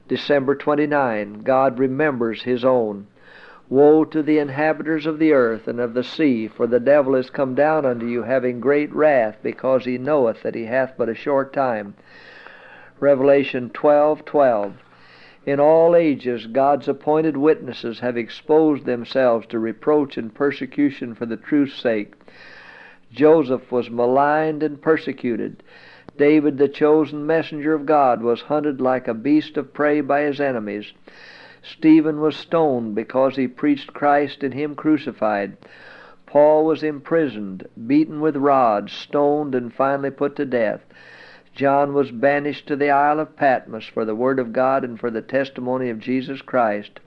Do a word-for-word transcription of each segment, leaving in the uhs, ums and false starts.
December twenty-ninth, God remembers his own. Woe to the inhabitants of the earth and of the sea, for the devil is come down unto you, having great wrath, because he knoweth that he hath but a short time. Revelation twelve twelve. In all ages God's appointed witnesses have exposed themselves to reproach and persecution for the truth's sake. Joseph was maligned and persecuted. David, the chosen messenger of God, was hunted like a beast of prey by his enemies. Stephen was stoned because he preached Christ and him crucified. Paul was imprisoned, beaten with rods, stoned, and finally put to death. John was banished to the Isle of Patmos for the Word of God and for the testimony of Jesus Christ.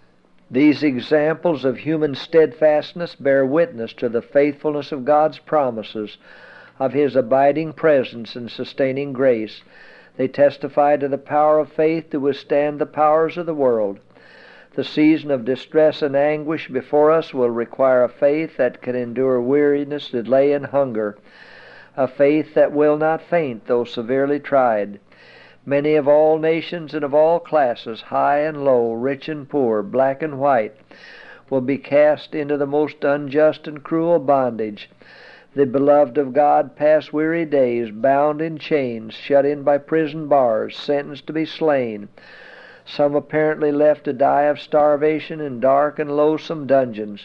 These examples of human steadfastness bear witness to the faithfulness of God's promises, of his abiding presence and sustaining grace. They testify to the power of faith to withstand the powers of the world. The season of distress and anguish before us will require a faith that can endure weariness, delay, and hunger, a faith that will not faint though severely tried. Many of all nations and of all classes, high and low, rich and poor, black and white, will be cast into the most unjust and cruel bondage. The beloved of God pass weary days, bound in chains, shut in by prison bars, sentenced to be slain. Some apparently left to die of starvation in dark and loathsome dungeons.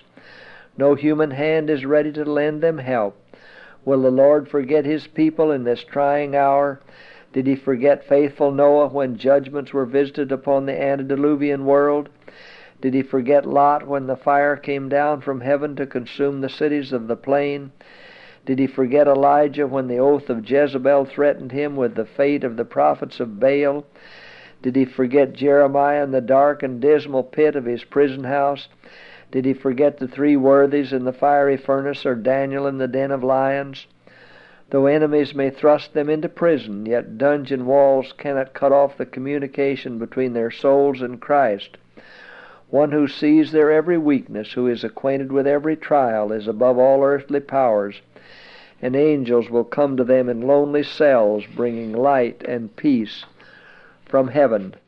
No human hand is ready to lend them help. Will the Lord forget his people in this trying hour? Did he forget faithful Noah when judgments were visited upon the antediluvian world? Did he forget Lot when the fire came down from heaven to consume the cities of the plain? Did he forget Elijah when the oath of Jezebel threatened him with the fate of the prophets of Baal? Did he forget Jeremiah in the dark and dismal pit of his prison house? Did he forget the three worthies in the fiery furnace, or Daniel in the den of lions? Though enemies may thrust them into prison, yet dungeon walls cannot cut off the communication between their souls and Christ. One who sees their every weakness, who is acquainted with every trial, is above all earthly powers, and angels will come to them in lonely cells, bringing light and peace from heaven.